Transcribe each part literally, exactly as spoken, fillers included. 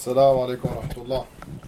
السلام عليكم ورحمة الله.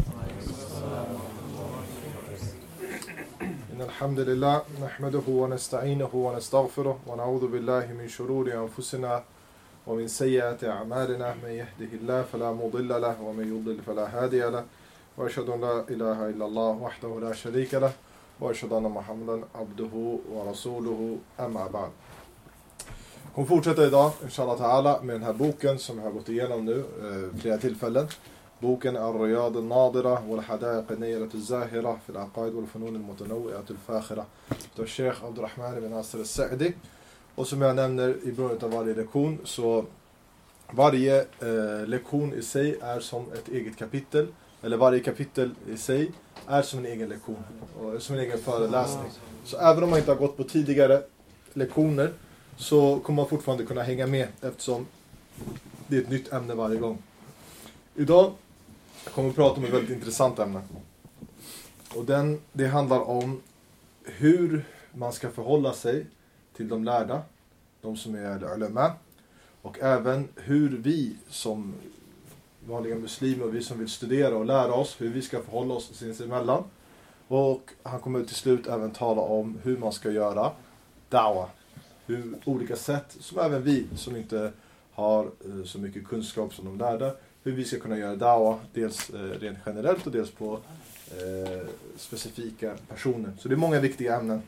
إن الحمد لله نحمده ونستعينه ونستغفره ونعوذ بالله من شرور أنفسنا ومن سيئات أعمالنا من يهده الله فلا مضل له ومن يضلل فلا هادي له وأشهد أن لا إله إلا الله وحده لا شريك له وأشهد أن محمدا عبده ورسوله أما بعد. Vi kommer fortsätta idag, inshallah ta'ala, med den här boken som jag har gått igenom nu eh, flera tillfällen. Boken Ar-Riyad al-Nadira wal-Hadaiq al-Nayrat al-Zahira fil aqaid wal-Funun al-Mutanawwi'at al-Fakhira av Sheikh Abdurrahman ibn Nasr al-Sa'di. Och som jag nämner i början av varje lektion, så varje eh, lektion i sig är som ett eget kapitel, eller varje kapitel i sig är som en egen lektion och som en egen föreläsning. Så även om man inte har gått på tidigare lektioner så kommer man fortfarande kunna hänga med, eftersom det är ett nytt ämne varje gång. Idag kommer vi att prata om ett väldigt intressant ämne. Och den, det handlar om hur man ska förhålla sig till de lärda, de som är ulama, och även hur vi som vanliga muslimer och vi som vill studera och lära oss hur vi ska förhålla oss sinsemellan. Och han kommer till slut även tala om hur man ska göra da'wa. Hur olika sätt, som även vi som inte har eh, så mycket kunskap som de lärda, hur vi ska kunna göra da'wa, dels eh, rent generellt och dels på eh, specifika personer. Så det är många viktiga ämnen.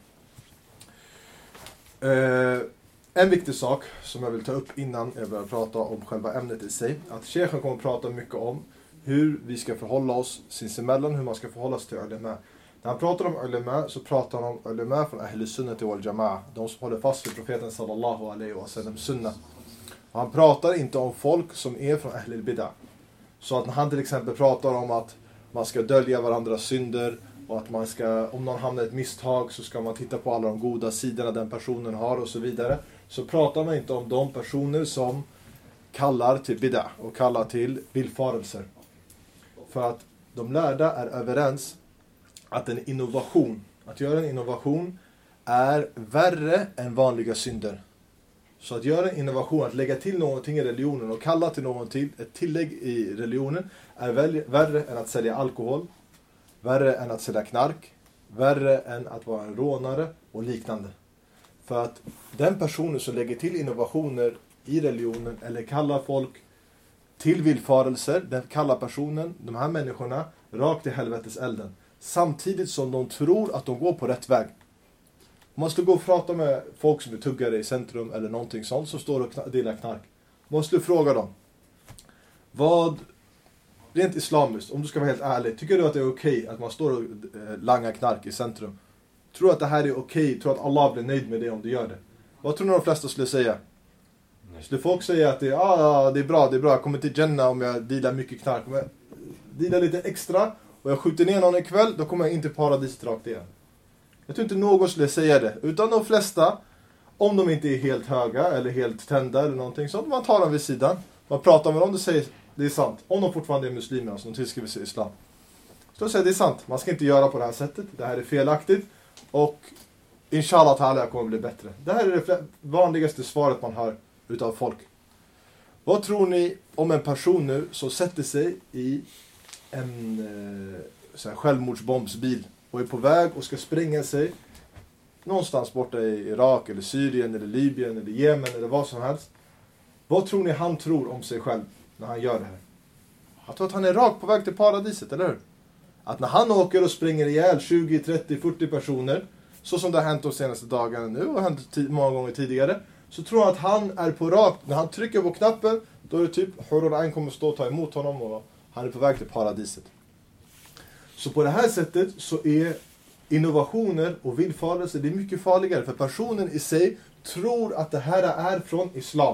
Eh, en viktig sak som jag vill ta upp innan jag börjar prata om själva ämnet i sig, att Sheikhen kommer att prata mycket om hur vi ska förhålla oss sinsemellan, hur man ska förhålla sig till ulama. När han pratar om ulama så pratar han om ulama från Ahl Sunnah wal Jama'a, de som håller fast vid profeten sallallahu alaihi wa sallam sunna. Och han pratar inte om folk som är från Ahl al-Bid'ah. Så att när han till exempel pratar om att man ska dölja varandras synder och att man ska, om någon hamnar i ett misstag så ska man titta på alla de goda sidorna den personen har och så vidare, så pratar man inte om de personer som kallar till bid'ah och kallar till villfarelser. För att de lärda är överens att en innovation, att göra en innovation är värre än vanliga synder. Så att göra en innovation, att lägga till någonting i religionen och kalla till någonting, ett tillägg i religionen, är väl, värre än att sälja alkohol, värre än att sälja knark, värre än att vara en rånare och liknande. För att den personen som lägger till innovationer i religionen eller kallar folk till villfarelser, den kallar personen, de här människorna, rakt i helvetes elden. Samtidigt som de tror att de går på rätt väg. Man måste gå och prata med folk som är tuggare i centrum eller någonting sånt som står och delar knark. Man måste fråga dem. Vad, rent islamiskt, om du ska vara helt ärlig, tycker du att det är okej att man står och langar knark i centrum? Tror du att det här är okej? Tror du att Allah blir nöjd med det om du gör det? Vad tror ni de flesta skulle säga? Nej. Skulle folk säga att det är, ah, det är bra, det är bra, jag kommer till Jannah om jag dealar mycket knark. Om jag dealar lite extra och jag skjuter ner någon ikväll, då kommer jag inte paradiset rakt igen. Jag tror inte någon skulle säga det. Utan de flesta, om de inte är helt höga eller helt tända eller någonting sånt, man tar dem vid sidan. Man pratar med dem, det säger det är sant. Om de fortfarande är muslimer, alltså de tillskriver sig islam. Så de säger det är sant. Man ska inte göra på det här sättet. Det här är felaktigt. Och inshallah ta'ala kommer bli bättre. Det här är det vanligaste svaret man hör utav folk. Vad tror ni om en person nu som sätter sig i en eh, så här självmordsbombsbil och är på väg och ska spränga sig någonstans borta i Irak eller Syrien eller Libyen eller Jemen eller vad som helst? Vad tror ni han tror om sig själv när han gör det här? Jag tror att han är rakt på väg till paradiset, eller hur? Att när han åker och springer ihjäl tjugo, trettio, fyrtio personer, så som det har hänt de senaste dagarna nu och hänt t- många gånger tidigare, så tror jag att han är på rakt, när han trycker på knappen, då är det typ Hurur Ain kommer stå och ta emot honom och han är på väg till paradiset. Så på det här sättet så är innovationer och villfarelser, det är mycket farligare, för personen i sig tror att det här är från islam.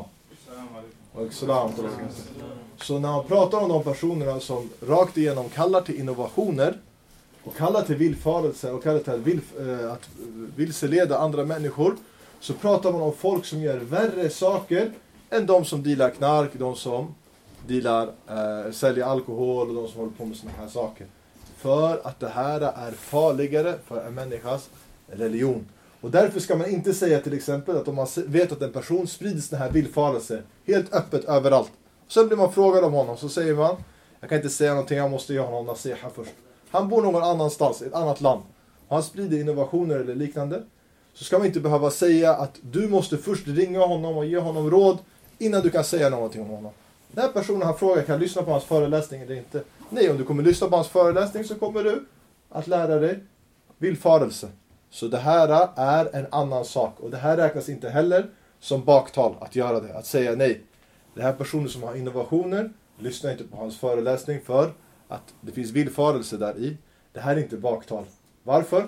Så när man pratar om de personerna som rakt igenom kallar till innovationer och kallar till villfarelser och kallar till att, vilf- att vilseleda andra människor, så pratar man om folk som gör värre saker än de som dealar knark, de som dealar, äh, säljer alkohol och de som håller på med såna här saker. För att det här är farligare för en människas religion. Och därför ska man inte säga till exempel att om man vet att en person sprider såna här villfarelser helt öppet överallt. Sen blir man frågad om honom, så säger man, Jag kan inte säga någonting, jag måste göra honom nasiha först. Han bor någon annanstans, i ett annat land. Och han sprider innovationer eller liknande. Så ska man inte behöva säga att du måste först ringa honom och ge honom råd innan du kan säga någonting om honom. Den här personen har frågat, kan jag lyssna på hans föreläsning eller inte? Nej, om du kommer lyssna på hans föreläsning så kommer du att lära dig villfarelse. Så det här är en annan sak. Och det här räknas inte heller som baktal att göra det. Att säga nej. Det här personer som har innovationer, lyssna inte på hans föreläsning för att det finns villfarelse där i. Det här är inte baktal. Varför?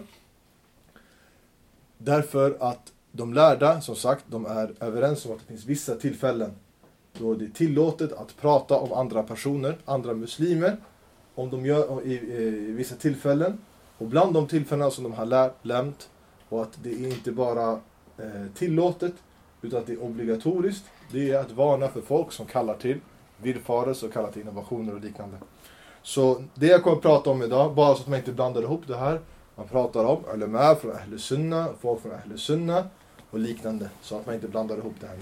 Därför att de lärda, som sagt, de är överens om att det finns vissa tillfällen då det är tillåtet att prata om andra personer, andra muslimer, om de gör i, i, i vissa tillfällen. Och bland de tillfällena som de har lär, lämt, och att det är inte bara eh, tillåtet utan att det är obligatoriskt, det är att varna för folk som kallar till villfarelse och kallar till innovationer och liknande. Så det jag kommer att prata om idag, bara så att man inte blandar ihop det här. Man pratar om ulama från Ahl Sunna, folk från Ahl Sunna och liknande, så att man inte blandar ihop det här.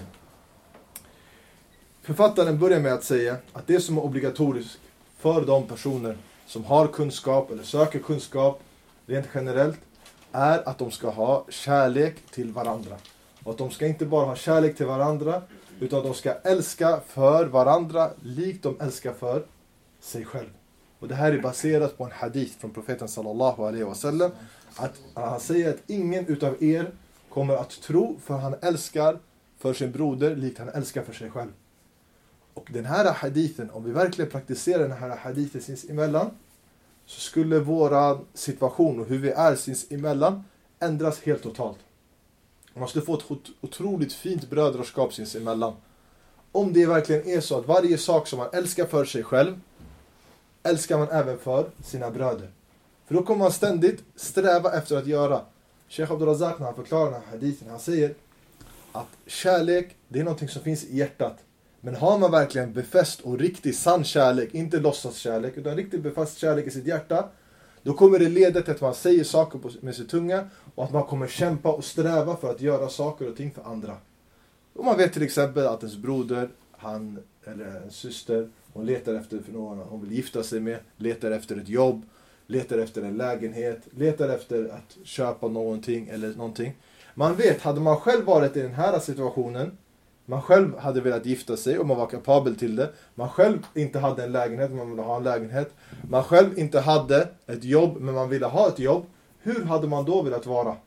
Författaren börjar med att säga att det som är obligatoriskt för de personer som har kunskap eller söker kunskap rent generellt är att de ska ha kärlek till varandra. Och att de ska inte bara ha kärlek till varandra utan att de ska älska för varandra likt de älskar för sig själv. Och det här är baserat på en hadith från profeten sallallahu alaihi wasallam, att han säger att ingen utav er kommer att tro för han älskar för sin broder likt han älskar för sig själv. Och den här hadithen, om vi verkligen praktiserar den här hadithen sinsemellan, så skulle våra situation och hur vi är sinsemellan ändras helt totalt. Man skulle få ett otroligt fint brödraskap sinsemellan. Om det verkligen är så att varje sak som man älskar för sig själv älskar man även för sina bröder. För då kommer man ständigt sträva efter att göra. Sheikh Abdul Razak, när han förklarar den här hadithen, han säger att kärlek, det är någonting som finns i hjärtat. Men har man verkligen befäst och riktig sann kärlek, inte låtsas kärlek, utan riktigt befäst kärlek i sitt hjärta, då kommer det leda till att man säger saker med sin tunga och att man kommer kämpa och sträva för att göra saker och ting för andra. Och man vet till exempel att ens broder, han eller en syster, hon letar efter för någon hon vill gifta sig med, letar efter ett jobb, letar efter en lägenhet, letar efter att köpa någonting eller någonting. Man vet, hade man själv varit i den här situationen, man själv hade velat gifta sig och man var kapabel till det, man själv inte hade en lägenhet men man ville ha en lägenhet, man själv inte hade ett jobb men man ville ha ett jobb, hur hade man då velat vara?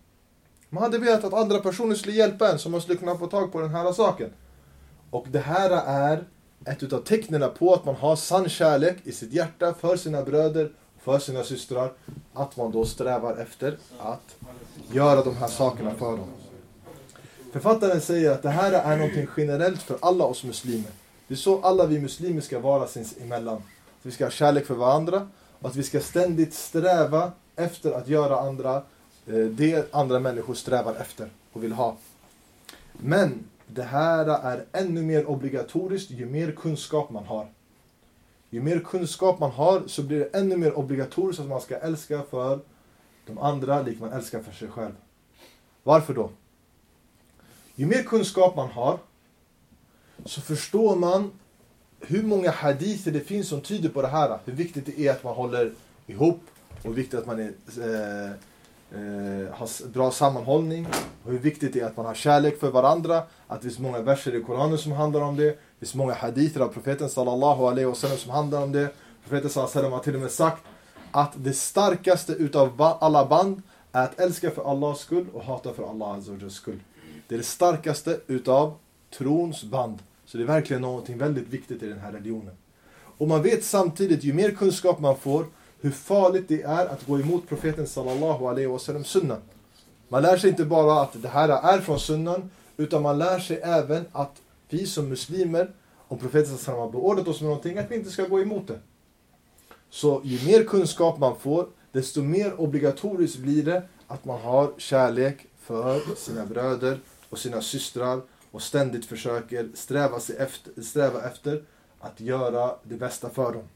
Man hade velat att andra personer skulle hjälpa en, så man skulle kunna få tag på den här saken. Och det här är ett utav tecknen på att man har sann kärlek i sitt hjärta för sina bröder och för sina systrar, att man då strävar efter att göra de här sakerna för dem. Författaren säger att det här är någonting generellt för alla oss muslimer. Det är så alla vi muslimer ska vara sinsemellan. Att vi ska ha kärlek för varandra och att vi ska ständigt sträva efter att göra andra det andra människor strävar efter och vill ha. Men det här är ännu mer obligatoriskt ju mer kunskap man har. Ju mer kunskap man har så blir det ännu mer obligatoriskt att man ska älska för de andra lik man älskar för sig själv. Varför då? Ju mer kunskap man har så förstår man hur många hadither det finns som tyder på det här. Hur viktigt det är att man håller ihop och hur viktigt att man är, eh, eh, har bra sammanhållning. Och hur viktigt det är att man har kärlek för varandra. Att det finns många verser i Koranen som handlar om det. Det finns många hadither av profeten sallallahu alaihi wasallam som handlar om det. Profeten sallallahu alaihi wasallam har till och med sagt att det starkaste utav alla band är att älska för Allahs skull och hata för Allah azza wa jalla skull. Det är det starkaste utav trons band. Så det är verkligen någonting väldigt viktigt i den här religionen. Och man vet samtidigt, ju mer kunskap man får, hur farligt det är att gå emot profeten sallallahu alaihi wasallam sunna. Man lär sig inte bara att det här är från sunnan, utan man lär sig även att vi som muslimer, om profeten sallallahu alaihi wasallam har beordrat oss med någonting, att vi inte ska gå emot det. Så ju mer kunskap man får, desto mer obligatoriskt blir det att man har kärlek för sina bröder och sina systrar och ständigt försöker sträva, sig efter, sträva efter att göra det bästa för dem.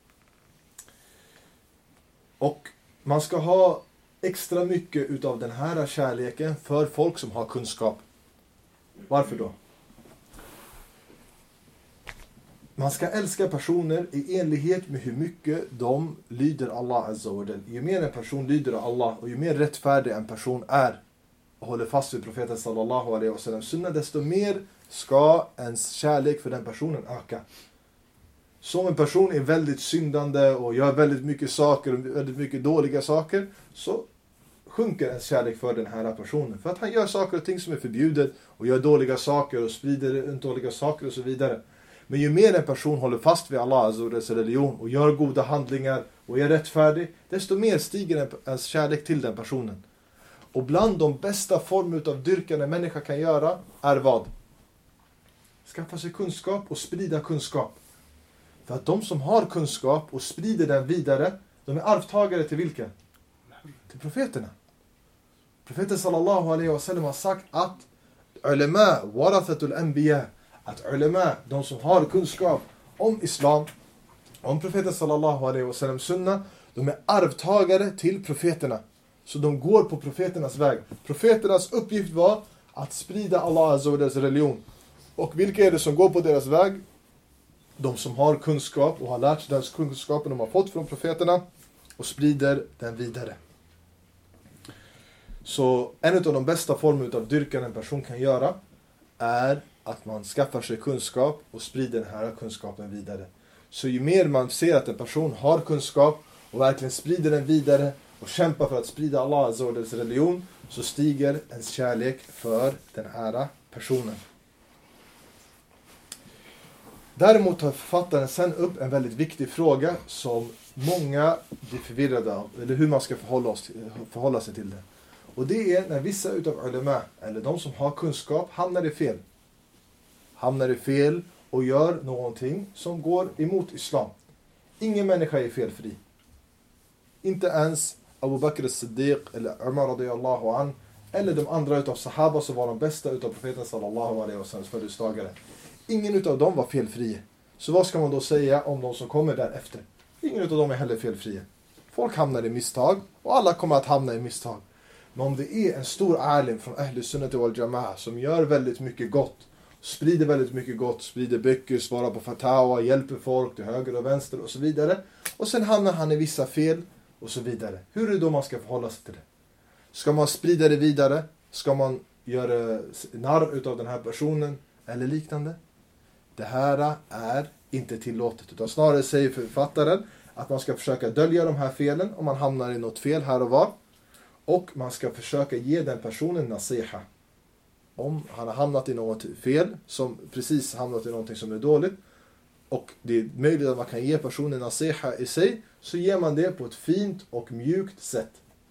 Och man ska ha extra mycket utav den här kärleken för folk som har kunskap. Varför då? man ska älska personer i enlighet med hur mycket de lyder Allah Azza wa Jal. Ju mer en person lyder Allah och ju mer rättfärdig en person är och håller fast vid profeten sallallahu alaihi wasallam sunna, desto mer ska ens kärlek för den personen öka. Så om en person är väldigt syndande och gör väldigt mycket saker och väldigt mycket dåliga saker, så sjunker ens kärlek för den här personen. För att han gör saker och ting som är förbjudet och gör dåliga saker och sprider dåliga saker och så vidare. Men ju mer en person håller fast vid Allah Azza wa Jals religion och gör goda handlingar och är rättfärdig, desto mer stiger ens kärlek till den personen. Och bland de bästa former av dyrkan en människa kan göra är vad? Skaffa sig kunskap och sprida kunskap. För att de som har kunskap och sprider den vidare, de är arvtagare till vilka? Till profeterna. Profeten sallallahu alaihi wasallam har sagt att ulama warathatul anbiya, att ulama, de som har kunskap om islam, om profeten sallallahu alaihi wasallam sunna, de är arvtagare till profeterna. Så de går på profeternas väg. Profeternas uppgift var att sprida Allah Azza wa Jals religion. Och vilka är det som går på deras väg? De som har kunskap och har lärt sig den kunskapen de har fått från profeterna och sprider den vidare. Så en av de bästa formerna av dyrkan en person kan göra är att man skaffar sig kunskap och sprider den här kunskapen vidare. Så ju mer man ser att en person har kunskap och verkligen sprider den vidare och kämpar för att sprida Allah Azza wa Jals religion, så stiger ens kärlek för den här personen. Däremot tar författaren sen upp en väldigt viktig fråga som många blir förvirrade av, eller hur man ska förhålla, oss, förhålla sig till det. Och det är när vissa utav ulama, eller de som har kunskap, hamnar i fel. Hamnar i fel och gör någonting som går emot islam. Ingen människa är felfri. Inte ens Abu Bakr as-Siddiq eller Umar radiyallahu an eller de andra utav sahaba som var de bästa utav profeten sallallahu alaihi wasallam födelsedagare. Ingen utav dem var felfria. Så vad ska man då säga om de som kommer därefter? Ingen utav dem är heller felfria. Folk hamnar i misstag och alla kommer att hamna i misstag. Men om det är en stor alim från Ahl Sunnah wal Jamaah som gör väldigt mycket gott, sprider väldigt mycket gott, sprider böcker, svarar på fatawa, hjälper folk till höger och vänster och så vidare, och sen hamnar han i vissa fel och så vidare. Hur är det då man ska förhålla sig till det? Ska man sprida det vidare? Ska man göra narr utav den här personen eller liknande? Det här är inte tillåtet, utan snarare säger författaren att man ska försöka dölja de här felen om man hamnar i något fel här och var. Och man ska försöka ge den personen nasiha. Om han har hamnat i något fel, som precis hamnat i någonting som är dåligt, och det är möjligt att man kan ge personen nasiha i sig, så ger man det på ett fint och mjukt sätt.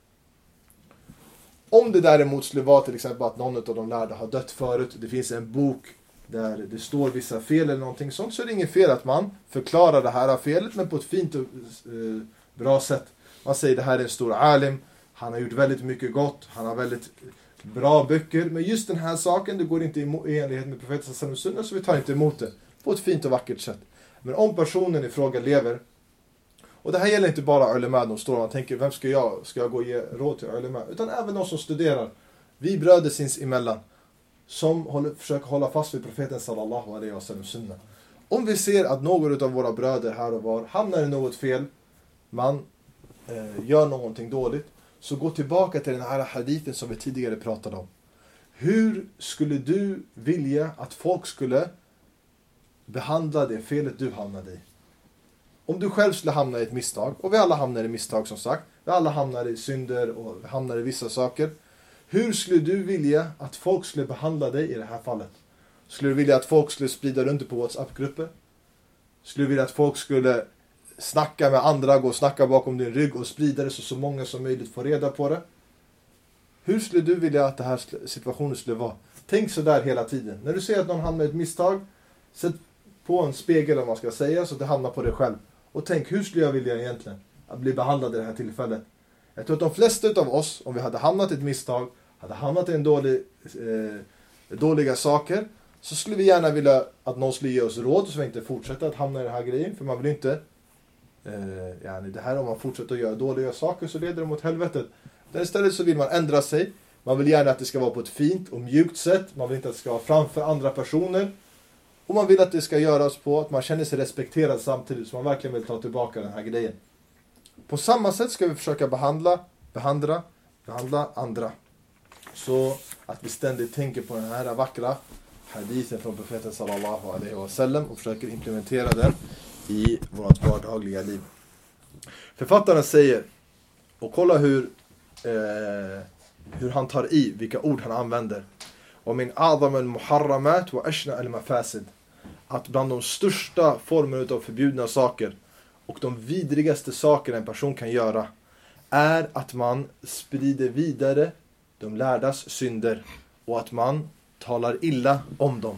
Om det däremot skulle vara till exempel att någon av de lärda har dött förut, det finns en bok där det står vissa fel eller någonting sånt, så är det inget fel att man förklarar det här felet, men på ett fint och eh, bra sätt. Man säger det här är en stor alim, han har gjort väldigt mycket gott, han har väldigt bra böcker, men just den här saken, det går inte i enlighet med profeten sallallahu alaihi wasallam, så vi tar inte emot det på ett fint och vackert sätt. Men om personen i fråga lever, och det här gäller inte bara ulama, de står och man tänker, vem ska jag, ska jag gå och ge råd till ulama, utan även de som studerar, vi bröder sinsemellan, som håller, försöker hålla fast vid profeten sallallahu alaihi wasallam sunna. Om vi ser att någon av våra bröder här och var hamnar i något fel, man eh, gör någonting dåligt, så gå tillbaka till den här hadithen som vi tidigare pratade om. Hur skulle du vilja att folk skulle behandla det felet du hamnade i? Om du själv skulle hamna i ett misstag, och vi alla hamnar i misstag som sagt, vi alla hamnar i synder och hamnar i vissa saker. Hur skulle du vilja att folk skulle behandla dig i det här fallet? Skulle du vilja att folk skulle sprida runt på WhatsApp-grupper? Skulle du vilja att folk skulle snacka med andra, gå och snacka bakom din rygg och sprida det så så många som möjligt får reda på det? Hur skulle du vilja att den här situationen skulle vara? Tänk så där hela tiden. När du ser att någon hamnar i ett misstag, sätt på en spegel om man ska säga, så att det hamnar på dig själv. Och tänk, hur skulle jag vilja egentligen att bli behandlad i det här tillfället? Jag tror att de flesta av oss, om vi hade hamnat i ett misstag, hade hamnat i en dålig, eh, dåliga saker, så skulle vi gärna vilja att någon skulle ge oss råd så vi inte fortsätter att hamna i den här grejen. För man vill inte, eh, ja, det här om man fortsätter att göra dåliga saker så leder det mot helvetet. Men istället så vill man ändra sig. Man vill gärna att det ska vara på ett fint och mjukt sätt. Man vill inte att det ska vara framför andra personer. Och man vill att det ska göras på att man känner sig respekterad samtidigt som man verkligen vill ta tillbaka den här grejen. På samma sätt ska vi försöka behandla, behandla, behandla andra. Så att vi ständigt tänker på den här vackra hadithen från profeten sallallahu alaihi wasallam och försöker implementera den i vårt vardagliga liv. Författaren säger, och kolla hur, eh, hur han tar i, vilka ord han använder. Och min a'zam al-muharramat wa ashna al-mafasid. Att bland de största formerna av förbjudna saker och de vidrigaste saker en person kan göra är att man sprider vidare de lärdas synder och att man talar illa om dem.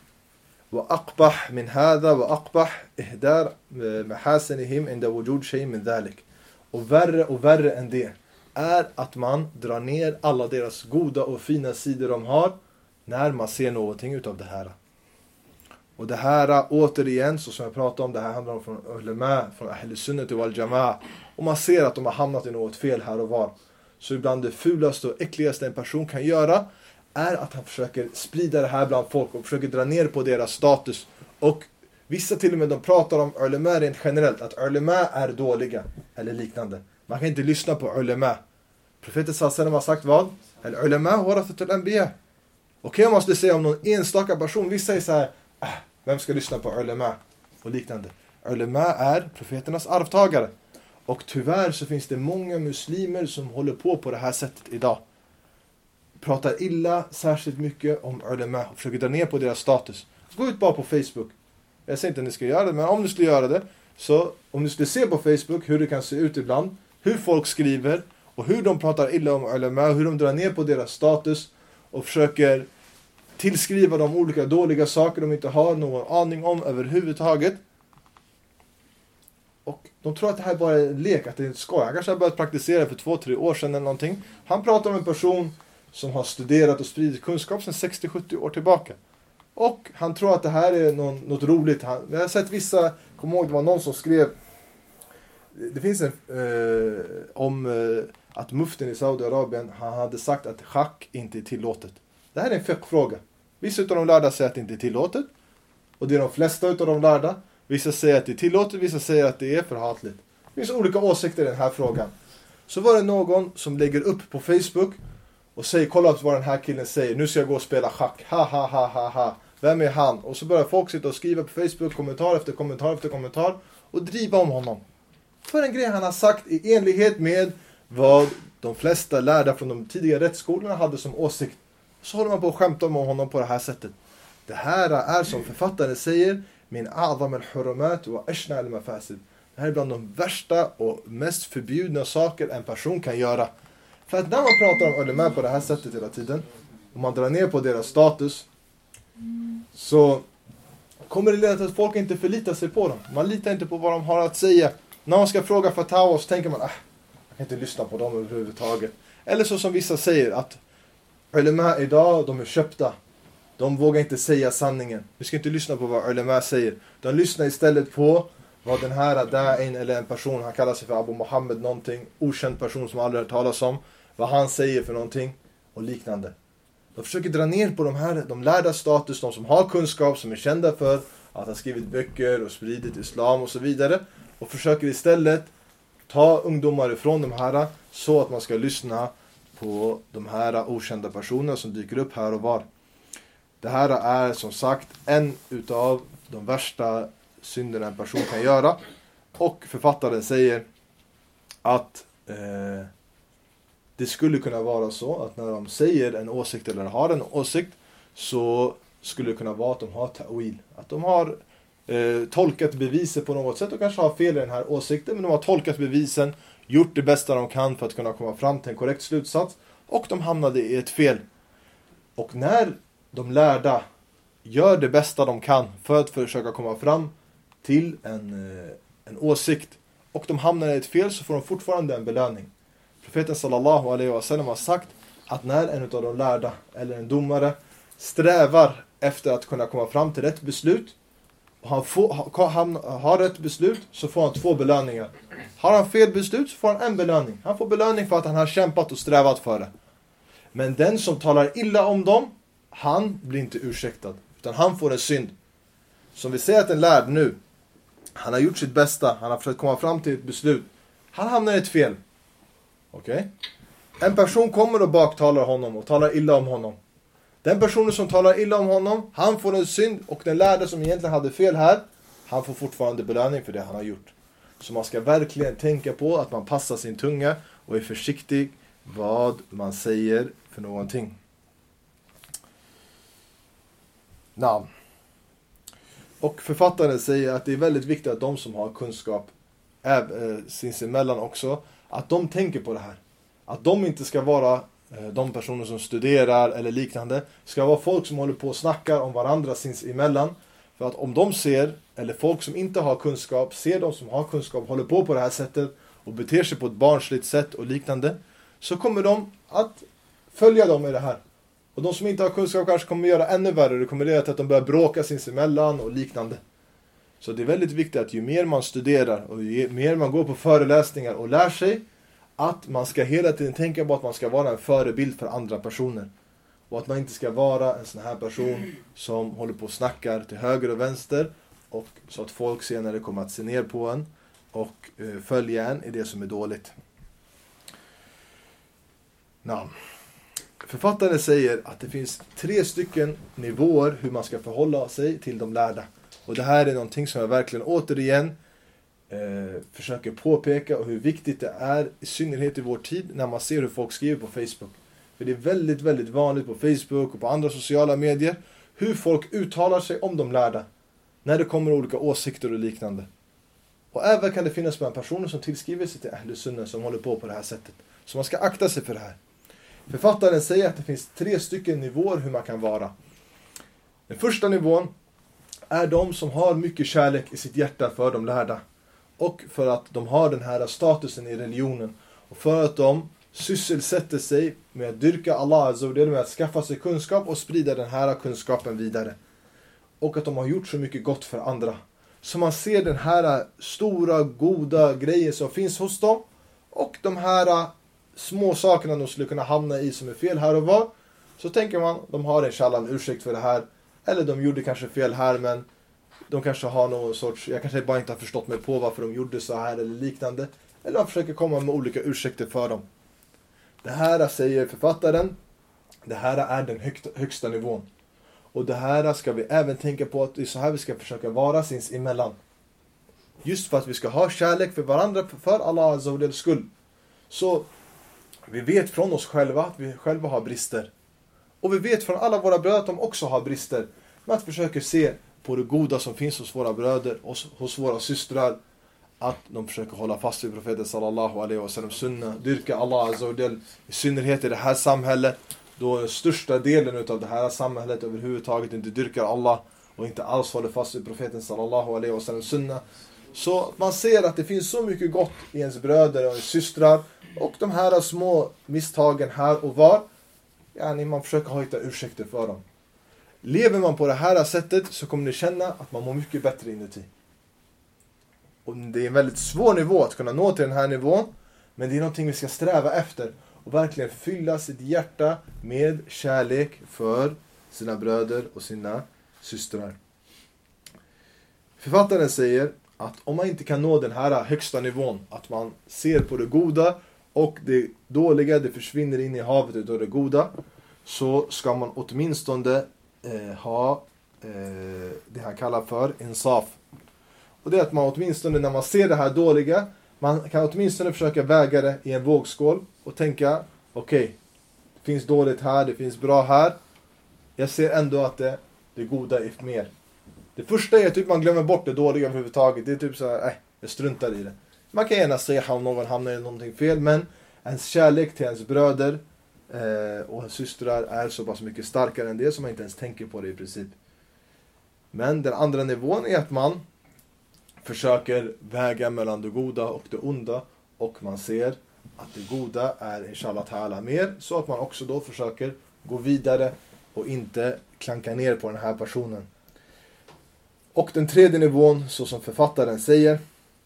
Wa aqbah min hadha wa aqbah ihdar mahasinihim inda wujud shay min dhalik. Och värre och värre än det är att man drar ner alla deras goda och fina sidor de har när man ser någonting utav det här. Och det här återigen, så som jag pratade om, det här handlar om från ulama, från Ahl Sunnah wal Jamaa. Och man ser att de har hamnat i något fel här och var. Så ibland det fulaste och äckligaste en person kan göra är att han försöker sprida det här bland folk och försöker dra ner på deras status. Och vissa till och med de pratar om ulama rent generellt, att ulama är dåliga eller liknande. Man kan inte lyssna på ulama. Profeten sallallahu alaihi wasallam har sagt vad? Al-ulama warathatul anbiya. Okej, om man skulle säga om någon enstaka person, vissa säger så här, ah, vem ska lyssna på ulama och liknande. Ulama är profeternas arvtagare. Och tyvärr så finns det många muslimer som håller på på det här sättet idag. Pratar illa särskilt mycket om ulama och försöker dra ner på deras status. Gå ut bara på Facebook. Jag säger inte att ni ska göra det, men om du skulle göra det, så om du skulle se på Facebook hur det kan se ut ibland, hur folk skriver och hur de pratar illa om ulama, hur de drar ner på deras status och försöker tillskriva dem olika dåliga saker de inte har någon aning om överhuvudtaget. Och de tror att det här bara är en lek, att det är en skoj. Han kanske har börjat praktisera för två, tre år sedan eller någonting. Han pratar om en person som har studerat och spridit kunskap sedan sextio sjuttio år tillbaka. Och han tror att det här är någon, något roligt. Han, jag har sett vissa, kom ihåg det var någon som skrev, det finns en, eh, om eh, att muften i Saudiarabien, han hade sagt att schack inte är tillåtet. Det här är en fiqh-fråga. Vissa av de lärda säger att det inte är tillåtet. Och det är de flesta av de lärda. Vissa säger att det är tillåtet, vissa säger att det är förhatligt. Det finns olika åsikter i den här frågan. Så var det någon som lägger upp på Facebook och säger, kolla vad den här killen säger. Nu ska jag gå och spela schack. Ha ha ha ha ha. Vem är han? Och så börjar folk sitta och skriva på Facebook kommentar efter kommentar efter kommentar och driva om honom. För en grej han har sagt i enlighet med vad de flesta lärda från de tidiga rättsskolorna hade som åsikt. Så håller man på att skämta om honom på det här sättet. Det här är som författaren säger, min a'zam al-hurumat wa ashna al-mafasid. Det här är bland de värsta och mest förbjudna saker en person kan göra. För att när man pratar om ulama på det här sättet hela tiden, och man drar ner på deras status, så kommer det leda till att folk inte förlitar sig på dem. Man litar inte på vad de har att säga. När man ska fråga fatawa så tänker man, ah, jag kan inte lyssna på dem överhuvudtaget. Eller så som vissa säger, att ulama idag, de är köpta. De vågar inte säga sanningen. Vi ska inte lyssna på vad ulama säger. De lyssnar istället på vad den här da'in eller en person, han kallar sig för Abu Muhammad någonting, okänd person som aldrig hört talas om, vad han säger för någonting och liknande. De försöker dra ner på de här, de lärda status, de som har kunskap, som är kända för att ha skrivit böcker och spridit islam och så vidare, och försöker istället ta ungdomar ifrån de här så att man ska lyssna på de här okända personerna som dyker upp här och var. Det här är som sagt en utav de värsta synderna en person kan göra. Och författaren säger att eh, det skulle kunna vara så att när de säger en åsikt eller har en åsikt, så skulle det kunna vara att de har ta'wil. Att de har eh, tolkat bevisen på något sätt och kanske har fel i den här åsikten, men de har tolkat bevisen, gjort det bästa de kan för att kunna komma fram till en korrekt slutsats, och de hamnade i ett fel. Och när de lärda gör det bästa de kan för att försöka komma fram till en, en åsikt, och de hamnar i ett fel, så får de fortfarande en belöning. Profeten sallallahu alaihi wasallam har sagt att när en av de lärda eller en domare strävar efter att kunna komma fram till rätt beslut, och han, får, han har rätt beslut, så får han två belöningar. Har han fel beslut så får han en belöning. Han får belöning för att han har kämpat och strävat för det. Men den som talar illa om dem, han blir inte ursäktad, utan han får en synd. som vi säger att en lärd nu, han har gjort sitt bästa, han har försökt komma fram till ett beslut, han hamnar i ett fel. Okej? Okay? En person kommer och baktalar honom och talar illa om honom. Den personen som talar illa om honom, han får en synd, och den lärde som egentligen hade fel här, han får fortfarande belöning för det han har gjort. Så man ska verkligen tänka på att man passar sin tunga och är försiktig vad man säger för någonting. Namn. Och författaren säger att det är väldigt viktigt att de som har kunskap äh, sinsemellan också, att de tänker på det här. Att de inte ska vara äh, de personer som studerar eller liknande, ska vara folk som håller på och snackar om varandra sinsemellan. För att om de ser, eller folk som inte har kunskap, ser de som har kunskap håller på på det här sättet och beter sig på ett barnsligt sätt och liknande, så kommer de att följa dem i det här. Och de som inte har kunskap kanske kommer göra ännu värre. Det kommer leda till att de börjar bråka sinsemellan och liknande. Så det är väldigt viktigt att ju mer man studerar och ju mer man går på föreläsningar och lär sig, att man ska hela tiden tänka på att man ska vara en förebild för andra personer. Och att man inte ska vara en sån här person som håller på och snackar till höger och vänster, och så att folk senare kommer att se ner på en och uh, följa en i det som är dåligt. Namn. Författaren säger att det finns tre stycken nivåer hur man ska förhålla sig till de lärda. Och det här är någonting som jag verkligen återigen eh, försöker påpeka, och hur viktigt det är, i synnerhet i vår tid, när man ser hur folk skriver på Facebook. För det är väldigt, väldigt vanligt på Facebook och på andra sociala medier hur folk uttalar sig om de lärda när det kommer olika åsikter och liknande. Och även kan det finnas bland personer som tillskriver sig till Ahlus Sunnah som håller på på det här sättet. Så man ska akta sig för det här. Författaren säger att det finns tre stycken nivåer hur man kan vara. Den första nivån är de som har mycket kärlek i sitt hjärta för de lärda. Och för att de har den här statusen i religionen. Och för att de sysselsätter sig med att dyrka Allah Azza wa Jalla, med att skaffa sig kunskap och sprida den här kunskapen vidare. Och att de har gjort så mycket gott för andra. Så man ser den här stora, goda grejen som finns hos dem. Och de här små sakerna de skulle kunna hamna i som är fel här och var. Så tänker man, de har inshallah en ursäkt för det här. Eller de gjorde kanske fel här, men de kanske har någon sorts, jag kanske bara inte har förstått mig på varför de gjorde så här eller liknande. Eller de försöker komma med olika ursäkter för dem. Det här säger författaren, det här är den högsta, högsta nivån. Och det här ska vi även tänka på, att det är så här vi ska försöka vara sinsemellan. Just för att vi ska ha kärlek för varandra, för Allah Azza wa Jallas skull. Så vi vet från oss själva att vi själva har brister. Och vi vet från alla våra bröder att de också har brister. Men att försöka se på det goda som finns hos våra bröder och hos våra systrar. Att de försöker hålla fast vid profeten sallallahu alaihi wa sallam sunna. Dyrka Allah Azza wa Jalla, i synnerhet i det här samhället. Då den största delen av det här samhället överhuvudtaget inte dyrkar Allah. Och inte alls håller fast vid profeten sallallahu alaihi wa sallam sunna. Så man ser att det finns så mycket gott i ens bröder och ens systrar. Och de här små misstagen här och var, ja, man försöker hitta ursäkter för dem. Lever man på det här sättet så kommer ni känna att man mår mycket bättre inuti. Och det är en väldigt svår nivå att kunna nå till den här nivån. Men det är någonting vi ska sträva efter. Och verkligen fylla sitt hjärta med kärlek för sina bröder och sina systrar. Författaren säger att om man inte kan nå den här högsta nivån, att man ser på det goda och det dåliga, det försvinner in i havet utav det goda, så ska man åtminstone eh, ha eh, det han kallar för insaf. Och det är att man åtminstone när man ser det här dåliga, man kan åtminstone försöka väga det i en vågskål och tänka, okej, okay, det finns dåligt här, det finns bra här. Jag ser ändå att det, det goda är mer. Det första är typ man glömmer bort det dåliga överhuvudtaget. Det är typ så här, nej, jag struntar i det. Man kan gärna säga om någon hamnar i någonting fel, men ens kärlek till ens bröder eh, och ens systrar är så pass mycket starkare än det som man inte ens tänker på det i princip. Men den andra nivån är att man försöker väga mellan det goda och det onda, och man ser att det goda är inshallah ta'ala mer, så att man också då försöker gå vidare och inte klanka ner på den här personen. Och den tredje nivån, så som författaren säger,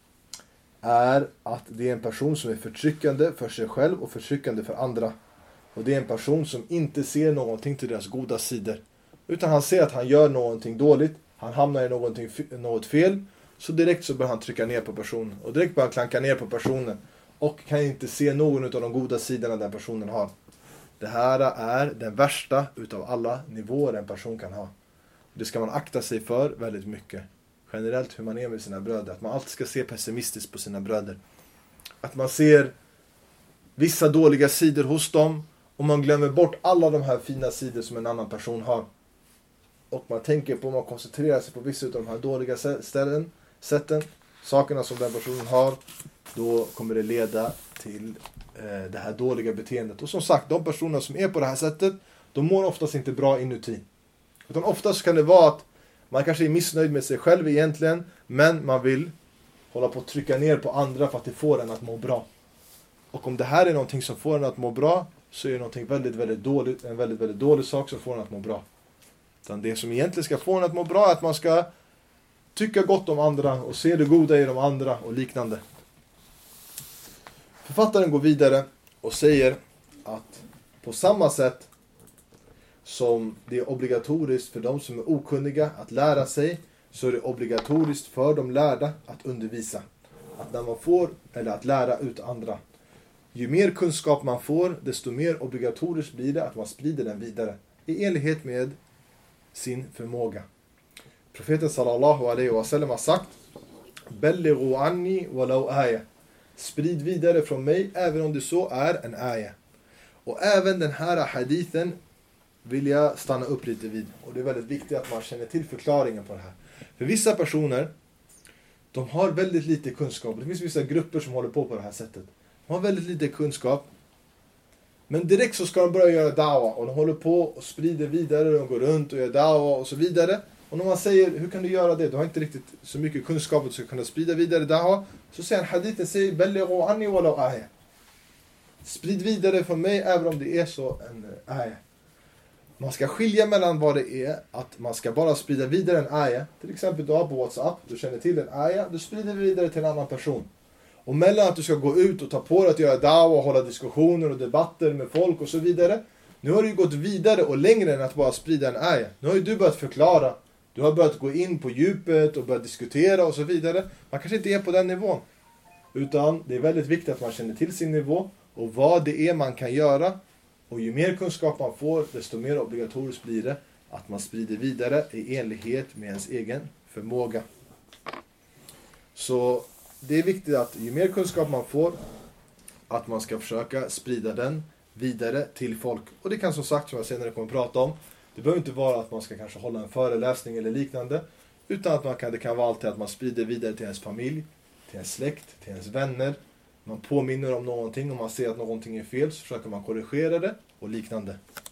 är att det är en person som är förtryckande för sig själv och förtryckande för andra. Och det är en person som inte ser någonting till deras goda sidor. Utan han ser att han gör någonting dåligt, han hamnar i någonting, något fel, så direkt så börjar han trycka ner på personen. Och direkt börjar han klanka ner på personen. Och kan inte se någon av de goda sidorna den personen har. Det här är den värsta utav alla nivåer en person kan ha. Det ska man akta sig för väldigt mycket. Generellt hur man är med sina bröder. Att man alltid ska se pessimistiskt på sina bröder. Att man ser vissa dåliga sidor hos dem. Och man glömmer bort alla de här fina sidor som en annan person har. Och man tänker på, man koncentrerar sig på vissa av de här dåliga ställen, sätten, sakerna som den personen har. Då kommer det leda till eh, det här dåliga beteendet. Och som sagt, de personer som är på det här sättet, de mår oftast inte bra inuti. Utan oftast kan det vara att man kanske är missnöjd med sig själv egentligen, men man vill hålla på att trycka ner på andra för att det får en att må bra. Och om det här är någonting som får en att må bra, så är det någonting väldigt, väldigt dåligt, en väldigt, väldigt dålig sak som får en att må bra. Utan det som egentligen ska få en att må bra är att man ska tycka gott om andra och se det goda i de andra och liknande. Författaren går vidare och säger att på samma sätt som det är obligatoriskt för de som är okunniga att lära sig, så är det obligatoriskt för de lärda att undervisa. Att när man får, eller att lära ut andra. Ju mer kunskap man får, desto mer obligatoriskt blir det att man sprider den vidare. I enlighet med sin förmåga. Profeten sallallahu alaihi wa sallam har sagt: Bellighu anni walau aya. Sprid vidare från mig, även om det så är en aya. Och även den här hadithen vill jag stanna upp lite vid. Och det är väldigt viktigt att man känner till förklaringen på det här. För vissa personer, de har väldigt lite kunskap. Det finns vissa grupper som håller på på det här sättet. De har väldigt lite kunskap. Men direkt så ska de börja göra dawa. Och de håller på och sprider vidare. De går runt och gör dawa och så vidare. Och när man säger, hur kan du göra det? Du har inte riktigt så mycket kunskap att du ska kunna sprida vidare dawa. Så säger han, hadithen säger, Bellighu anni walau aya. Sprid vidare från mig, även om det är så en aya. Man ska skilja mellan vad det är att man ska bara sprida vidare en aya. Till exempel du har på WhatsApp, du känner till en aya, du sprider vidare till en annan person. Och mellan att du ska gå ut och ta på dig att göra dawa och hålla diskussioner och debatter med folk och så vidare. Nu har du gått vidare och längre än att bara sprida en aya. Nu har ju du börjat förklara. Du har börjat gå in på djupet och börjat diskutera och så vidare. Man kanske inte är på den nivån. Utan det är väldigt viktigt att man känner till sin nivå och vad det är man kan göra. Och ju mer kunskap man får, desto mer obligatoriskt blir det att man sprider vidare i enlighet med ens egen förmåga. Så det är viktigt att ju mer kunskap man får, att man ska försöka sprida den vidare till folk. Och det kan som sagt, som jag senare kommer att prata om, det behöver inte vara att man ska kanske hålla en föreläsning eller liknande, utan att man kan, det kan vara alltid att man sprider vidare till ens familj, till ens släkt, till ens vänner. Man påminner om någonting, om man ser att någonting är fel så försöker man korrigera det och liknande.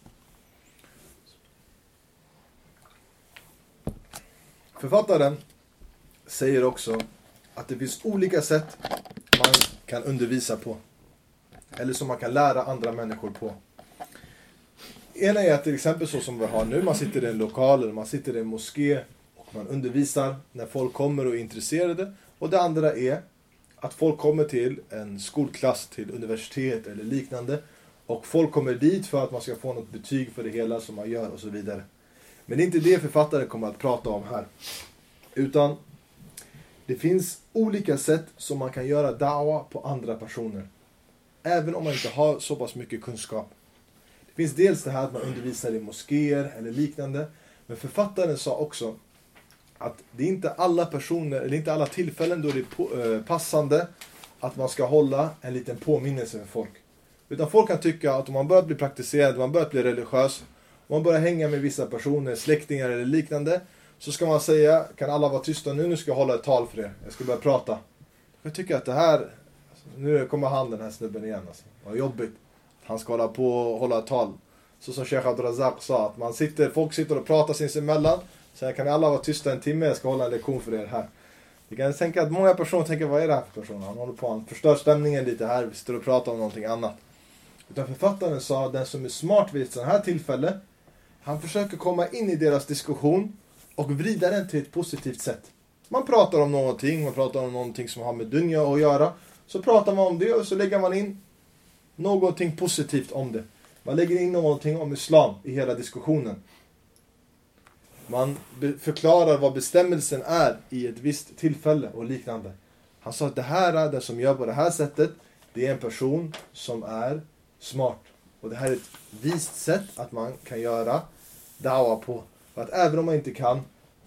Författaren säger också att det finns olika sätt man kan undervisa på. Eller som man kan lära andra människor på. Ena är att till exempel så som vi har nu, man sitter i en lokal eller man sitter i en moské och man undervisar när folk kommer och är intresserade. Och det andra är att folk kommer till en skolklass, till universitet eller liknande. Och folk kommer dit för att man ska få något betyg för det hela som man gör och så vidare. Men det är inte det författaren kommer att prata om här. Utan det finns olika sätt som man kan göra dawa på andra personer. Även om man inte har så pass mycket kunskap. Det finns dels det här att man undervisar i moskéer eller liknande. Men författaren sa också att det är inte alla personer, eller inte alla tillfällen då det är på, eh, passande att man ska hålla en liten påminnelse för folk. Utan folk kan tycka att om man börjar bli praktiserad, om man börjar bli religiös, om man börjar hänga med vissa personer, släktingar eller liknande, så ska man säga, kan alla vara tysta nu, nu ska jag hålla ett tal för er. Jag ska börja prata. Jag tycker att det här, alltså, nu kommer han den här snubben igen. Alltså. Vad jobbigt. Han ska hålla på och hålla ett tal. Så som Sheikh Abdurazak sa, att man sitter, folk sitter och pratar sinsemellan. Så kan alla vara tysta en timme, jag ska hålla en lektion för er här. Vi kan tänka att många personer tänker, vad är det här för person? Han håller på, han förstör stämningen lite här, vi sitter och pratar om någonting annat. Utan författaren sa, den som är smart vid ett sådant här tillfälle, han försöker komma in i deras diskussion och vrida den till ett positivt sätt. Man pratar om någonting, man pratar om någonting som har med dunya att göra. Så pratar man om det och så lägger man in någonting positivt om det. Man lägger in någonting om islam i hela diskussionen. Man be- förklarar vad bestämmelsen är i ett visst tillfälle och liknande. Han sa att det här, den som gör på det här sättet, det är en person som är smart. Och det här är ett vist sätt att man kan göra dawa på. För att även om man inte kan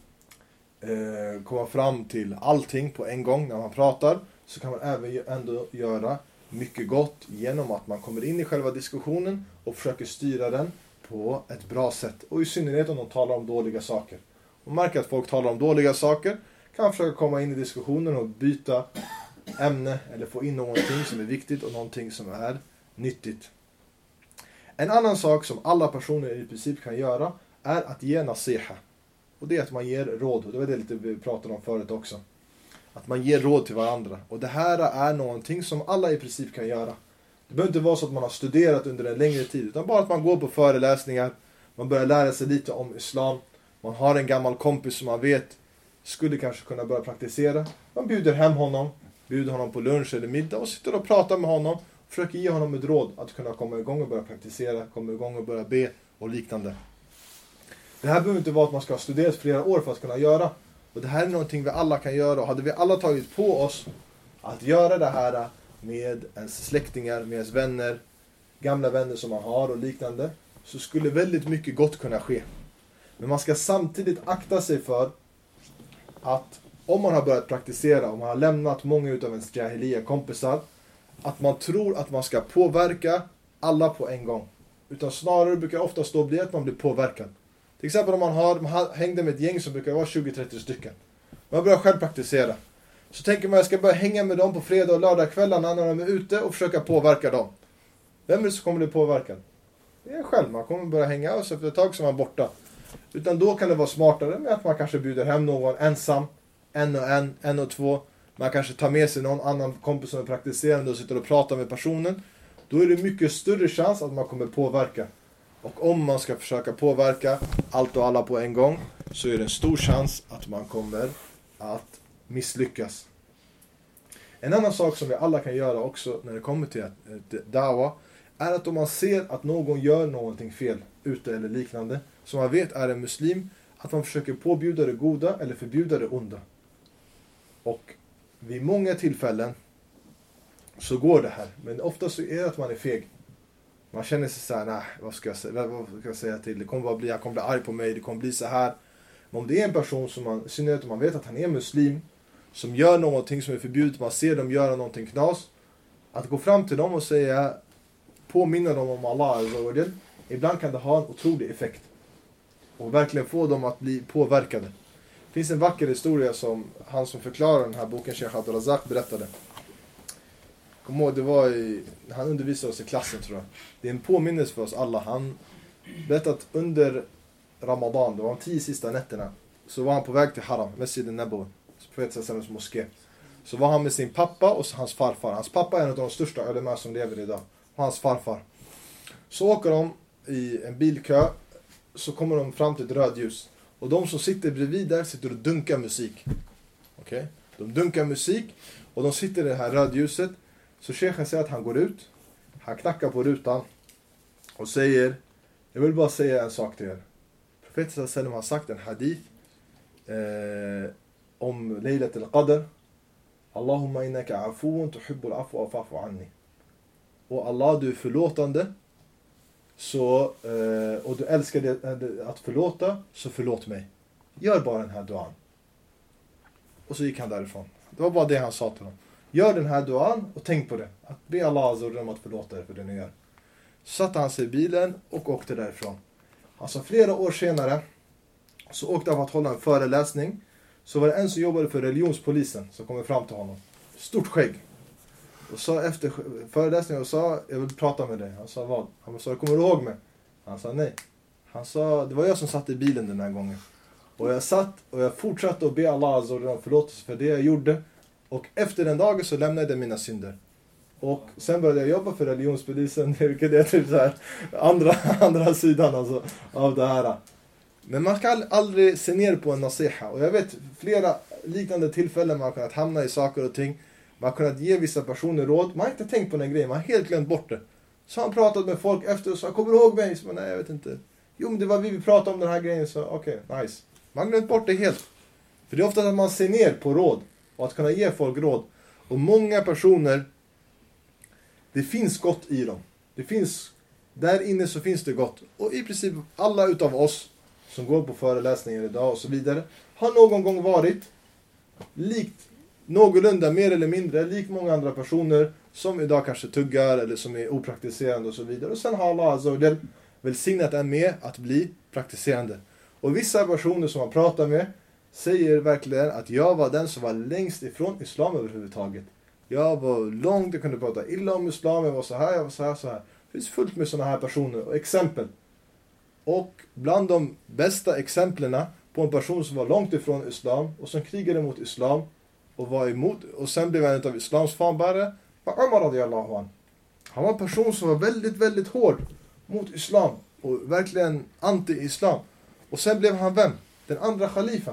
eh, komma fram till allting på en gång när man pratar, så kan man även ändå göra mycket gott genom att man kommer in i själva diskussionen och försöker styra den på ett bra sätt. Och i synnerhet om de talar om dåliga saker. Och märker att folk talar om dåliga saker, kan man försöka komma in i diskussionen och byta ämne eller få in någonting som är viktigt och någonting som är nyttigt. En annan sak som alla personer i princip kan göra är att ge nasiha. Och det är att man ger råd. Och det var det lite vi pratade om förut också. Att man ger råd till varandra. Och det här är någonting som alla i princip kan göra. Det behöver inte vara så att man har studerat under en längre tid. Utan bara att man går på föreläsningar. Man börjar lära sig lite om islam. Man har en gammal kompis som man vet skulle kanske kunna börja praktisera. Man bjuder hem honom. Bjuder honom på lunch eller middag. Och sitter och pratar med honom. Försöker ge honom ett råd att kunna komma igång och börja praktisera. Komma igång och börja be och liknande. Det här behöver inte vara att man ska ha studerat flera år för att kunna göra. Och det här är någonting vi alla kan göra. Och hade vi alla tagit på oss att göra det här med ens släktingar, med ens vänner, gamla vänner som man har och liknande, så skulle väldigt mycket gott kunna ske. Men man ska samtidigt akta sig för att om man har börjat praktisera, om man har lämnat många utav ens jahiliya kompisar, att man tror att man ska påverka alla på en gång. Utan snarare brukar oftast då bli att man blir påverkad. Till exempel om man, har, man hängde med ett gäng som brukar vara tjugo till trettio stycken. Man börjar själv praktisera. Så tänker man att jag ska börja hänga med dem på fredag och lördag kvällarna när de är ute och försöka påverka dem. Vem är det som kommer bli påverkad? Det är själv. Man kommer börja hänga och så efter ett tag så är man borta. Utan då kan det vara smartare med att man kanske bjuder hem någon ensam. En och en, en och två. Man kanske tar med sig någon annan kompis som är praktiserande och sitter och pratar med personen. Då är det mycket större chans att man kommer påverka. Och om man ska försöka påverka allt och alla på en gång, så är det en stor chans att man kommer att misslyckas. En annan sak som vi alla kan göra också när det kommer till dawa är att om man ser att någon gör någonting fel ute eller liknande, som man vet är en muslim, att man försöker påbjuda det goda eller förbjuda det onda. Och vid många tillfällen så går det här. Men ofta så är det att man är feg. Man känner sig så här, nej, vad ska jag säga, vad ska jag säga till? Det kommer bara bli, jag kommer bli arg på mig, det kommer bli så här. Men om det är en person som man, synnerhet om man vet att han är muslim, som gör någonting som är förbjudet, man ser dem göra någonting knas, att gå fram till dem och säga, påminna dem om Allah, ibland kan det ha en otrolig effekt. Och verkligen få dem att bli påverkade. Det finns en vacker historia som han som förklarar den här boken, Sheikh Abdul-Razak, berättade. Kom ihåg, det var i, han undervisade oss i klassen, tror jag. Det är en påminnelse för oss alla. Han berättade att under Ramadan, det var de tio sista nätterna, så var han på väg till Haram, Masjid al-Nabawi, profetens moské. Så var han med sin pappa och hans farfar. Hans pappa är en av de största ulema som lever idag. Och hans farfar. Så åker de i en bilkö, så kommer de fram till ett rödljus. Och de som sitter bredvid där sitter och dunkar musik. Okej? Okay? De dunkar musik och de sitter i det här rödljuset. Så sheikhen säger att han går ut. Han knackar på rutan och säger, jag vill bara säga en sak till er. Profeten sallam har sagt en hadith eh, om Laylat al-Qadr. Allahumma innaka afuun tuhibbul afwa fa'fu anni. Och Allah, du är förlåtande. Så, eh, och du älskar det, att förlåta, så förlåt mig. Gör bara den här duan. Och så gick han därifrån. Det var bara det han sa till dem. Gör den här duan och tänk på det. Att be Allah azza om att förlåta er för det ni gör. Så satte han sig i bilen och åkte därifrån. Alltså flera år senare så åkte han för att hålla en föreläsning. Så var det en som jobbade för religionspolisen som kom fram till honom. Stort skägg. Och sa efter föreläsningen och sa, jag vill prata med dig. Han sa, vad? Han sa, kommer du ihåg mig? Han sa, nej. Han sa, det var jag som satt i bilen den här gången. Och jag satt och jag fortsatte att be Allah azza om förlåtelse för det jag gjorde. Och efter den dagen så lämnade jag mina synder. Och sen började jag jobba för religionspolisen. Vilket är typ så här, andra, andra sidan alltså, av det här. Men man kan aldrig se ner på en nasiha. Och jag vet flera liknande tillfällen man har kunnat hamna i saker och ting. Man har kunnat ge vissa personer råd. Man har inte tänkt på den grejen. Man har helt glömt bort det. Så har han pratat med folk efter och sa, kommer du ihåg mig? Så man, nej, jag vet inte. Jo, men det var vi vi pratade om den här grejen, så okej, okay, nice. Man glömt bort det helt. För det är ofta att man ser ner på råd och att kunna ge folk råd. Och många personer, det finns gott i dem. Det finns, där inne så finns det gott. Och i princip alla utav oss som går på föreläsningar idag och så vidare har någon gång varit likt någorlunda, mer eller mindre, likt många andra personer som idag kanske tuggar eller som är opraktiserande och så vidare. Och sen har Allah Azza wa Jal välsignat en med att bli praktiserande. Och vissa personer som man pratar med säger verkligen att jag var den som var längst ifrån islam överhuvudtaget. Jag var långt, jag kunde prata illa om islam, jag var så här, jag var så här, så här. Det finns fullt med sådana här personer och exempel. Och bland de bästa exemplen på en person som var långt ifrån islam och som krigade mot islam och var emot, och sen blev han av islams fanbärare, var Umar radiyallahu anh. Han var en person som var väldigt, väldigt hård mot islam och verkligen anti-islam. Och sen blev han vem? Den andra khalifan.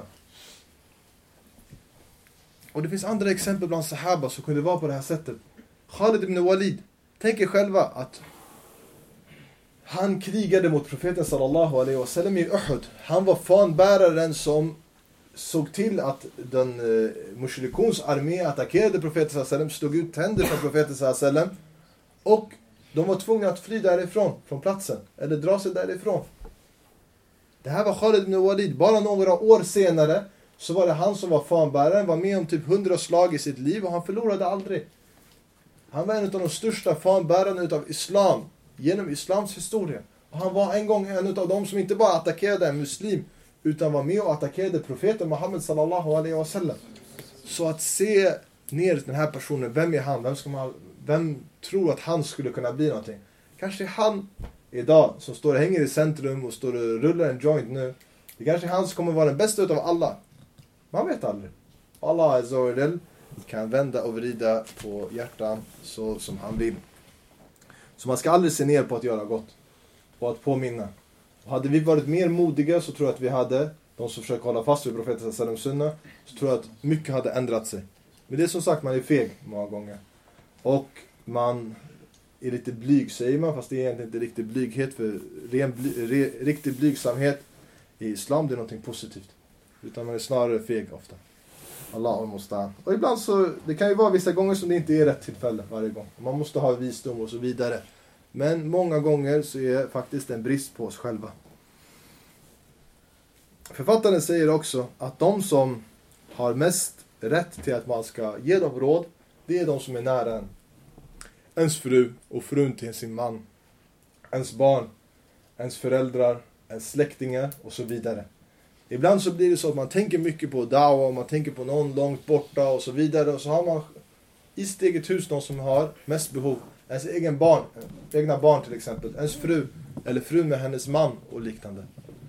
Och det finns andra exempel bland sahaba som kunde vara på det här sättet. Khalid ibn Walid. Tänk er själva att han krigade mot profeten sallallahu alaihi wasallam i Uhud. Han var fanbäraren som såg till att den uh, mushrikons armé attackerade profeten sallallahu alaihi wasallam, stod ut tänder för profeten sallallahu alaihi wasallam. Och de var tvungna att fly därifrån, från platsen. Eller dra sig därifrån. Det här var Khalid ibn Walid. Bara några år senare så var det han som var fanbäraren. Var med om typ hundra slag i sitt liv och han förlorade aldrig. Han var en av de största fanbärarna utav islam genom islams historia. Och han var en gång en av de som inte bara attackerade en muslim utan var med och attackerade profeten Muhammed sallallahu alaihi wasallam. Så att se ner den här personen, vem är han? Vem, ska man, vem tror att han skulle kunna bli någonting? Kanske är han idag som står och hänger i centrum och står och rullar en joint nu. Det kanske är han som kommer vara den bästa utav alla. Man vet aldrig. Allah Azza wa Jal kan vända och vrida på hjärtan så som han vill. Så man ska aldrig se ner på att göra gott. Och att påminna. Och hade vi varit mer modiga så tror jag att vi hade, de som försöker hålla fast vid profeten sallam sunna, så tror jag att mycket hade ändrat sig. Men det är som sagt, man är feg många gånger. Och man är lite blyg, säger man, fast det är egentligen inte riktig blyghet. För ren bly, re, riktig blygsamhet i islam, det är någonting positivt. Utan man är snarare feg ofta. Allah måste. Och ibland så, det kan ju vara vissa gånger som det inte är rätt tillfälle varje gång. Man måste ha visdom och så vidare. Men många gånger så är det faktiskt en brist på oss själva. Författaren säger också att de som har mest rätt till att man ska ge dem råd, det är de som är nära en. Ens fru och frun till sin man. Ens barn, ens föräldrar, ens släktingar och så vidare. Ibland så blir det så att man tänker mycket på dawa och man tänker på någon långt borta och så vidare. Och så har man i sitt eget hus någon som har mest behov. Ens egen barn, egna barn till exempel. Ens fru eller frun med hennes man och liknande.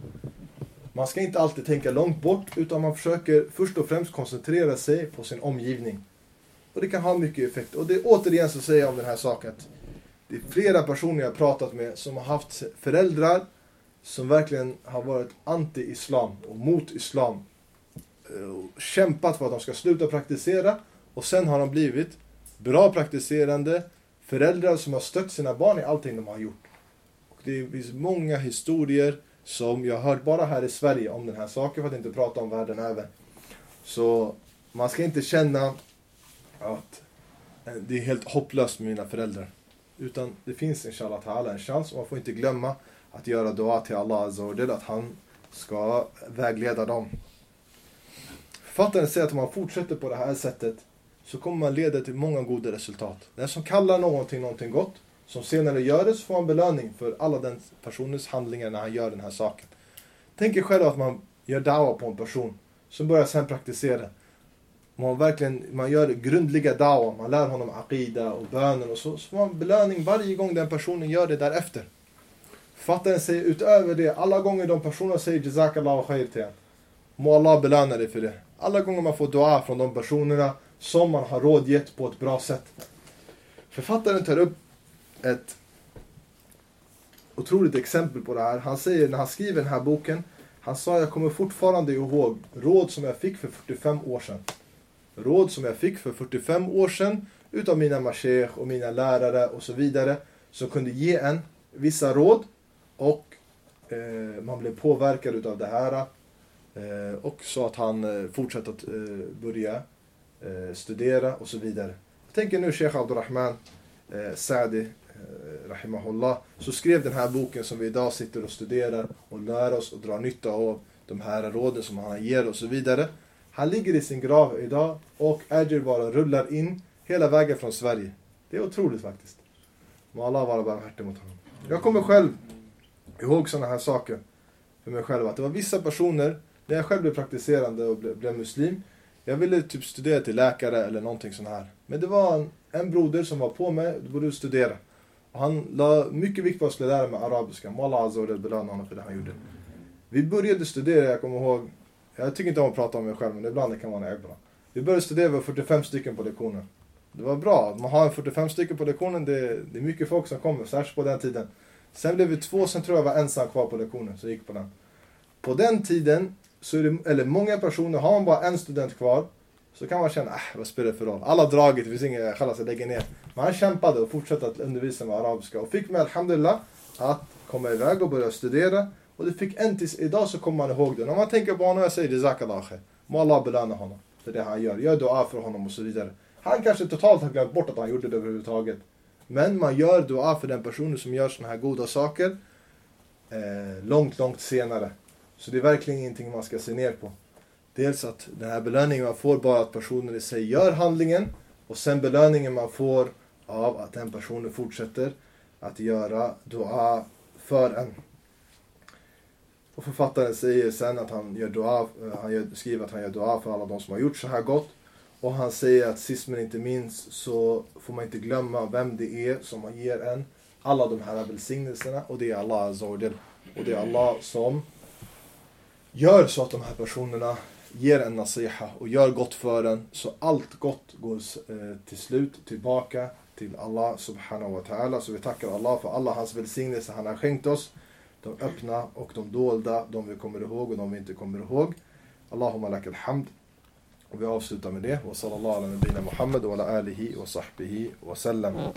Man ska inte alltid tänka långt bort utan man försöker först och främst koncentrera sig på sin omgivning. Och det kan ha mycket effekt. Och det återigen så säger jag om den här saken att det är flera personer jag har pratat med som har haft föräldrar som verkligen har varit anti-islam och mot islam. Och kämpat för att de ska sluta praktisera. Och sen har de blivit bra praktiserande föräldrar som har stött sina barn i allting de har gjort. Och det finns många historier som jag har hört bara här i Sverige om den här saken, för att inte prata om världen över. Så man ska inte känna att det är helt hopplöst med mina föräldrar. Utan det finns inshallah ta'ala en chans, och man får inte glömma att göra dua till Allah Azza wa Jal, att han ska vägleda dem. Författaren säger att om man fortsätter på det här sättet så kommer man leda till många goda resultat. Den som kallar någonting någonting gott, som senare gör det, så får man belöning för alla den personens handlingar när han gör den här saken. Tänk er själv att man gör dawa på en person som börjar sen praktisera. Man verkligen, man gör grundliga dawa, man lär honom aqida och bönen och så, så får man belöning varje gång den personen gör det därefter. Författaren säger utöver det, alla gånger de personerna säger jazakallahu khair till en, må Allah belöna dig för det. Alla gånger man får dua från de personerna som man har rådgett på ett bra sätt. Författaren tar upp ett otroligt exempel på det här. Han säger när han skriver den här boken, han sa jag kommer fortfarande ihåg råd som jag fick för fyrtiofem år sedan. Råd som jag fick för fyrtiofem år sedan utav mina masheikh och mina lärare och så vidare, som kunde ge en vissa råd. Och eh, man blev påverkad utav det här. Eh, och så att han eh, fortsatte att eh, börja eh, studera och så vidare. Jag tänker nu Sheikh Abdurrahman eh, Saadi eh, rahimahullah, så skrev den här boken som vi idag sitter och studerar och lär oss och drar nytta av de här råden som han ger och så vidare. Han ligger i sin grav idag och Ajr bara rullar in hela vägen från Sverige. Det är otroligt faktiskt. Må Allah vara barmhärtig mot honom. Jag kommer själv ihåg sådana här saker för mig själv. Att det var vissa personer, när jag själv blev praktiserande och blev, blev muslim. Jag ville typ studera till läkare eller någonting sånt här. Men det var en, en broder som var på mig, du borde studera. Och han la mycket vikt på att lära mig arabiska. Må Allah azza wa jalla belöna honom för det han gjorde. Vi började studera, jag kommer ihåg. Jag tycker inte om att prata om mig själv, men ibland det kan vara en bra. Vi började studera, var fyrtiofem stycken på lektionen. Det var bra, man har en fyrtiofem stycken på lektionen, det, det är mycket folk som kommer, särskilt på den tiden. Sen blev vi två, sen tror jag var ensam kvar på lektionen, så jag gick på den. På den tiden, så är det, eller många personer, har man bara en student kvar, så kan man känna, äh, vad spelar det för roll? Alla har dragit, det finns inga skäl att lägga ner. Men han kämpade och fortsatte att undervisa med arabiska. Och fick mig, alhamdulillah, att komma iväg och börja studera. Och det fick en tills idag så kommer man ihåg det. När man tänker på honom, jag säger Jazakallah khair. Må Allah belöna honom för det han gör. Gör dua för honom och så vidare. Han kanske totalt har glömt bort att han gjorde det överhuvudtaget. Men man gör dua för den personen som gör såna här goda saker eh, långt, långt senare. Så det är verkligen ingenting man ska se ner på. Dels att den här belöningen man får bara att personen i sig gör handlingen. Och sen belöningen man får av att den personen fortsätter att göra dua för en. Och författaren säger sen att han gör dua, han gör, skriver att han gör dua för alla de som har gjort så här gott. Och han säger att sist men inte minst så får man inte glömma vem det är som ger en alla de här välsignelserna. Och det är Allah azza wa jalla. Och det är Allah som gör så att de här personerna ger en nasiha och gör gott för en. Så allt gott går eh, till slut tillbaka till Allah subhanahu wa ta'ala. Så vi tackar Allah för alla hans välsignelser han har skänkt oss. De öppna och de dolda, de vi kommer ihåg och de vi inte kommer ihåg. Allahumma lakal hamd. Och vi avslutar med det. Wa sallallahu ala nabina Muhammad wa ala alihi wa sahbihi wa sallam.